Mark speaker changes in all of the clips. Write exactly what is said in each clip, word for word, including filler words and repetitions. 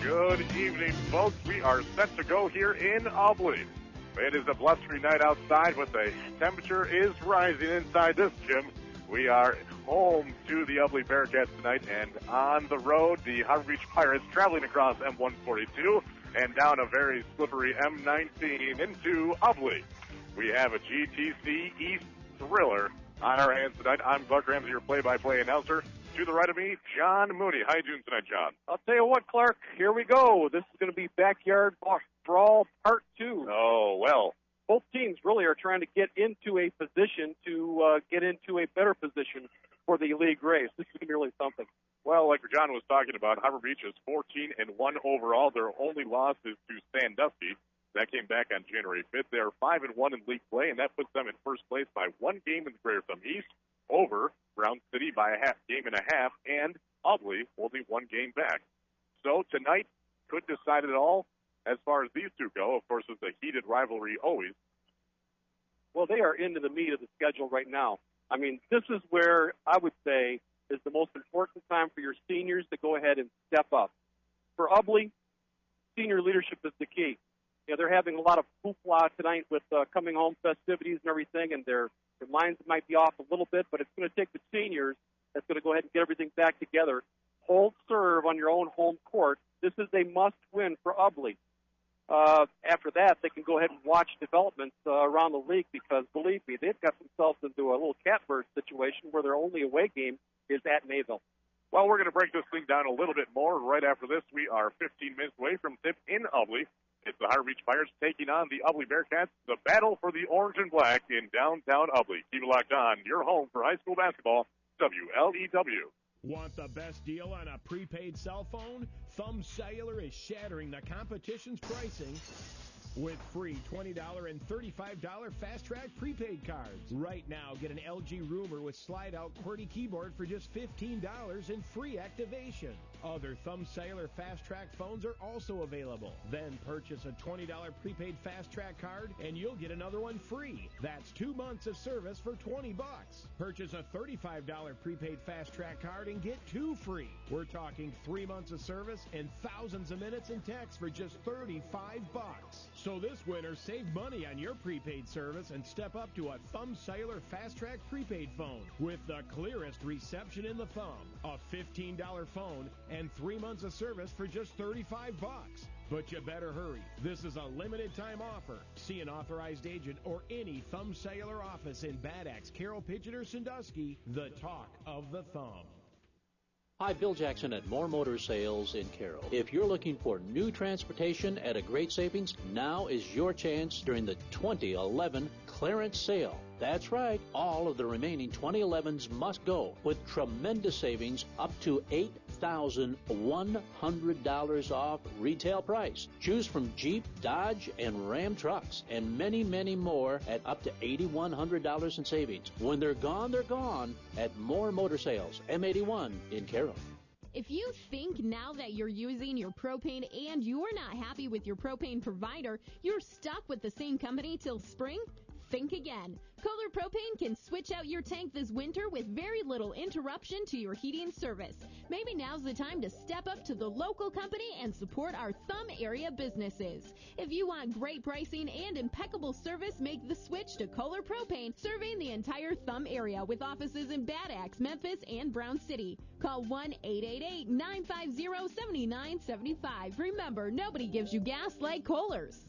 Speaker 1: Good evening, folks. We are set to go here in Ubly. It is a blustery night outside, but the temperature is rising inside this gym. We are home to the Ubly Bearcats tonight, and on the road, the Harbor Beach Pirates traveling across M one forty-two and down a very slippery M nineteen into Ubly. We have a G T C East thriller on our hands tonight. I'm Clark Ramsey, your play-by-play announcer. To the right of me, John Mooney. How you doing tonight, John?
Speaker 2: I'll tell you what, Clark, here we go. This is going to be Backyard Brawl Part two.
Speaker 1: Oh, well.
Speaker 2: Both teams really are trying to get into a position to uh, get into a better position for the league race. This is going to be really something.
Speaker 1: Well, like John was talking about, Harbor Beach is fourteen and one overall. Their only loss is to Sandusky. That came back on January fifth. They're five and one in league play, and that puts them in first place by one game in the Greater Thumb East over Brown City by a half game and a half, and Ubly holding one game back. So tonight could decide it all as far as these two go. Of course, it's a heated rivalry always.
Speaker 2: Well, they are into the meat of the schedule right now. I mean, this is where I would say is the most important time for your seniors to go ahead and step up. For Ubly, senior leadership is the key. You know, they're having a lot of hoopla tonight with uh, coming home festivities and everything, and their, their minds might be off a little bit, but it's going to take the seniors that's going to go ahead and get everything back together. Hold serve on your own home court. This is a must-win for Ubly. Uh, after that, they can go ahead and watch developments uh, around the league because, believe me, they've got themselves into a little catbird situation where their only away game is at Mayville.
Speaker 1: Well, we're going to break this thing down a little bit more. Right after this, we are fifteen minutes away from tip in Ubly. It's the Harbor Beach Pirates taking on the Ubly Bearcats, the battle for the orange and black in downtown Ubly. Keep it locked on. Your home for high school basketball, W L E W.
Speaker 3: Want the best deal on a prepaid cell phone? Thumb Cellular is shattering the competition's pricing with free twenty dollars and thirty-five dollars fast-track prepaid cards. Right now, get an L G Rumor with slide-out QWERTY keyboard for just fifteen dollars and free activation. Other Thumb Cellular fast-track phones are also available. Then purchase a twenty dollars prepaid fast-track card, and you'll get another one free. That's two months of service for twenty bucks. Purchase a thirty-five dollars prepaid fast-track card and get two free. We're talking three months of service and thousands of minutes and text for just thirty-five bucks. So this winter, save money on your prepaid service and step up to a Thumb Cellular fast-track prepaid phone with the clearest reception in the thumb. A fifteen dollars phone and three months of service for just thirty-five bucks. But you better hurry. This is a limited time offer. See an authorized agent or any Thumb Cellular office in Bad Axe, Carroll, Pigeon, or Sandusky. The talk of the thumb.
Speaker 4: Hi, Bill Jackson at More Motor Sales in Carroll. If you're looking for new transportation at a great savings, now is your chance during the twenty eleven clearance sale. That's right, all of the remaining twenty elevens must go with tremendous savings up to eight thousand one hundred dollars off retail price. Choose from Jeep, Dodge, and Ram trucks, and many, many more at up to eight thousand one hundred dollars in savings. When they're gone, they're gone at More Motor Sales, M eighty-one in Carroll.
Speaker 5: If you think now that you're using your propane and you're not happy with your propane provider, you're stuck with the same company till spring, think again. Kohler Propane can switch out your tank this winter with very little interruption to your heating service. Maybe now's the time to step up to the local company and support our Thumb area businesses. If you want great pricing and impeccable service, make the switch to Kohler Propane, serving the entire Thumb area with offices in Bad Axe, Memphis, and Brown City. Call one eight eight eight, nine five zero, seven nine seven five. Remember, nobody gives you gas like Kohler's.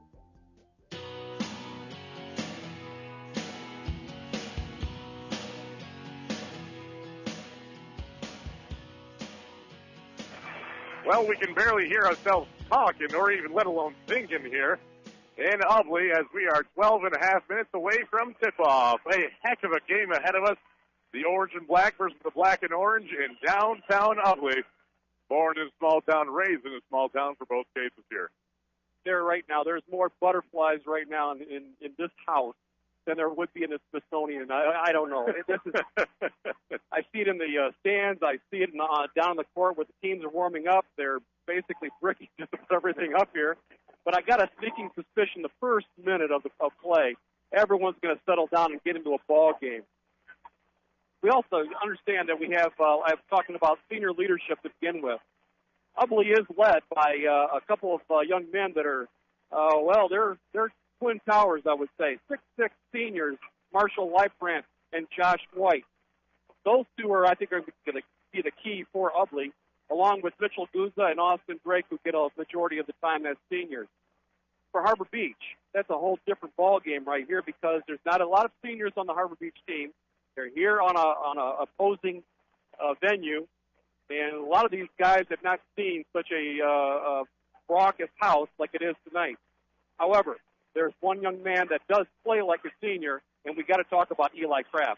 Speaker 1: Well, we can barely hear ourselves talking or even let alone thinking here in Ubly as we are twelve and a half minutes away from tip-off. A heck of a game ahead of us. The orange and black versus the black and orange in downtown Ubly. Born in a small town, raised in a small town for both cases here.
Speaker 2: There right now, there's more butterflies right now in, in, in this house than there would be in the Smithsonian. I, I don't know. It, this is, I see it in the uh, stands. I see it in, uh, down the court where the teams are warming up. They're basically bricking just to put everything up here. But I got a sneaking suspicion the first minute of the of play, everyone's going to settle down and get into a ball game. We also understand that we have, uh, I was talking about senior leadership to begin with. Ubly is led by uh, a couple of uh, young men that are, uh, well, they're they're twin towers, I would say. six six seniors, Marshall Leifrandt and Josh White. Those two are, I think, are going to be the key for Ubly, along with Mitchell Guzza and Austin Drake, who get a majority of the time as seniors. For Harbor Beach, that's a whole different ball game right here because there's not a lot of seniors on the Harbor Beach team. They're here on a on a opposing uh, venue. And a lot of these guys have not seen such a, uh, a raucous house like it is tonight. However, there's one young man that does play like a senior, and we got to talk about Eli Kraft.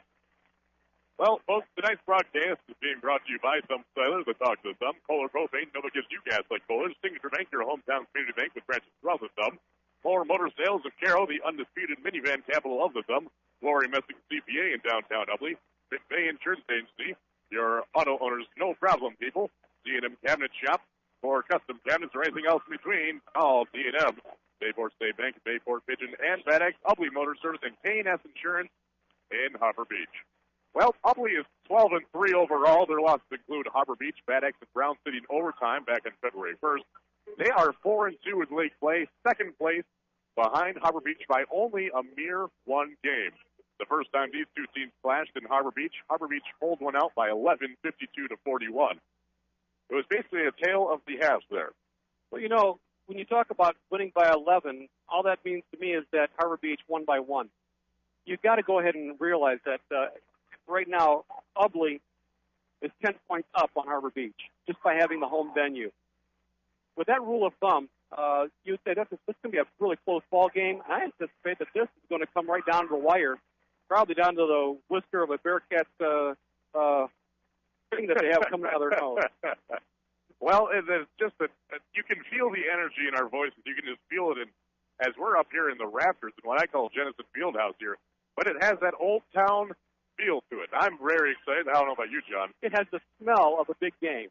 Speaker 1: Well, folks, tonight's broadcast is being brought to you by Some Sailors that talk to some. Kohler Propane, nobody gives you gas like Kohler. Signature Bank, your hometown community bank with branches throughout the Thumb. Lower Motor Sales of Caro, the undisputed minivan capital of the Thumb. Lori Messing C P A in downtown Ubly. McVeigh Insurance Agency. Your auto owners, no problem, people. D and M Cabinet Shop for custom cabinets or anything else in between. Call D and M. Bayport State Bank, Bayport Pigeon, and Bad X, Ubly Motor Service, and K and S Insurance in Harbor Beach. Well, Ubly is twelve and three overall. Their losses include Harbor Beach, Bad X, and Brown City in overtime back on February first. They are four and two in league play, second place behind Harbor Beach by only a mere one game. The first time these two teams clashed in Harbor Beach, Harbor Beach pulled one out by eleven, fifty-two to forty-one. It was basically a tale of the halves there.
Speaker 2: Well, you know, when you talk about winning by eleven, all that means to me is that Harbor Beach won by one. You've got to go ahead and realize that uh, right now, Ubly is ten points up on Harbor Beach just by having the home venue. With that rule of thumb, uh, you'd say that's, this is going to be a really close ball game. I anticipate that this is going to come right down to the wire, probably down to the whisker of a Bearcats uh, uh, thing that they have coming out of their nose.
Speaker 1: Well, it's just that you can feel the energy in our voices. You can just feel it in, as we're up here in the rafters in what I call Genesis Fieldhouse here. But it has that old town feel to it. I'm very excited. I don't know about you, John.
Speaker 2: It has the smell of a big game.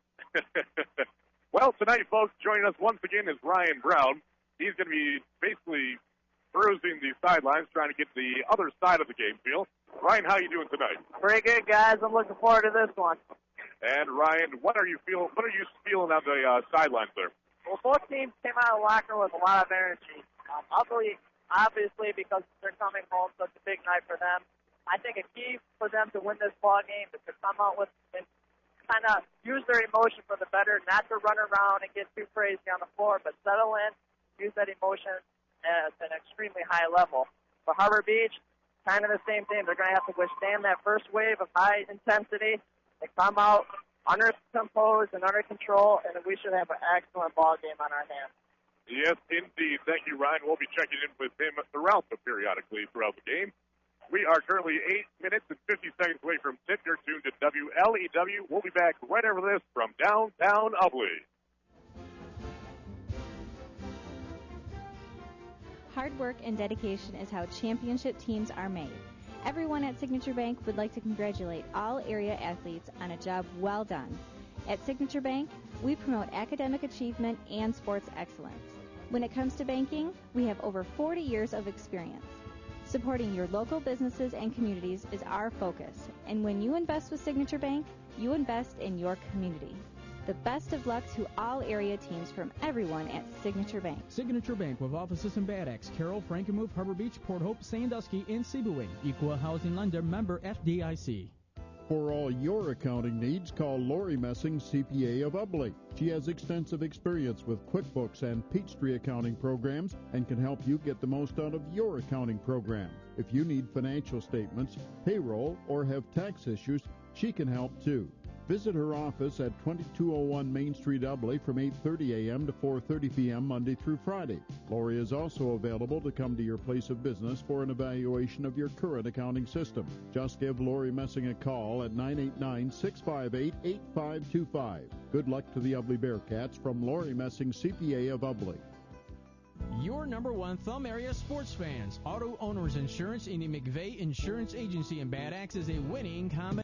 Speaker 1: Well, tonight, folks, joining us once again is Ryan Brown. He's going to be basically cruising the sidelines, trying to get the other side of the game feel. Ryan, how are you doing tonight?
Speaker 6: Pretty good, guys. I'm looking forward to this one.
Speaker 1: And Ryan, what are you feeling? What are you feeling on the uh, sidelines there?
Speaker 6: Well, both teams came out of the locker with a lot of energy. Um, Ubly, obviously, because they're coming home, such a big night for them. I think a key for them to win this ball game is to come out with and kind of use their emotion for the better, not to run around and get too crazy on the floor, but settle in, use that emotion at an extremely high level. For Harbor Beach, kind of the same thing. They're going to have to withstand that first wave of high intensity. They come out under composed and under control, and we should have an excellent ball game on our hands.
Speaker 1: Yes, indeed. Thank you, Ryan. We'll be checking in with him throughout the periodically throughout the game. We are currently eight minutes and fifty seconds away from tip. You're tuned to W L E W. We'll be back right after this from downtown Ubly.
Speaker 7: Hard work and dedication is how championship teams are made. Everyone at Signature Bank would like to congratulate all area athletes on a job well done. At Signature Bank, we promote academic achievement and sports excellence. When it comes to banking, we have over forty years of experience. Supporting your local businesses and communities is our focus, and when you invest with Signature Bank, you invest in your community. The best of luck to all area teams from everyone at Signature Bank.
Speaker 8: Signature Bank with offices in Bad Axe, Carroll, Frankenmuth, Harbor Beach, Port Hope, Sandusky, and Sebewaing. Equal housing lender, member F D I C.
Speaker 9: For all your accounting needs, call Lori Messing, C P A of Ubly. She has extensive experience with QuickBooks and Peachtree accounting programs and can help you get the most out of your accounting program. If you need financial statements, payroll, or have tax issues, she can help too. Visit her office at twenty-two oh one Main Street, Ubly from eight thirty a.m. to four thirty p.m. Monday through Friday. Lori is also available to come to your place of business for an evaluation of your current accounting system. Just give Lori Messing a call at nine eight nine, six five eight, eight five two five. Good luck to the Ubly Bearcats from Lori Messing, C P A of Ubly.
Speaker 8: Your number one Thumb area sports fans. Auto Owners Insurance in the McVeigh Insurance Agency in Bad Axe is a winning combination.